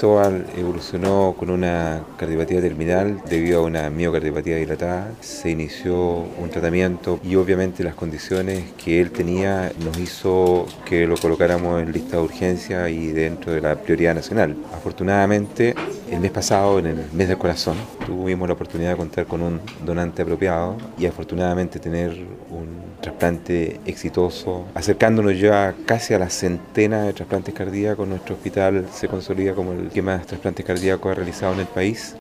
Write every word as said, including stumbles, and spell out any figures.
Cristóbal evolucionó con una cardiopatía terminal debido a una miocardiopatía dilatada. Se inició un tratamiento y obviamente las condiciones que él tenía nos hizo que lo colocáramos en lista de urgencia y dentro de la prioridad nacional. Afortunadamente, el mes pasado, en el mes del corazón, tuvimos la oportunidad de contar con un donante apropiado y afortunadamente tener un trasplante exitoso, acercándonos ya casi a la centena de trasplantes cardíacos. Nuestro hospital se consolida como el que más trasplantes cardíacos ha realizado en el país.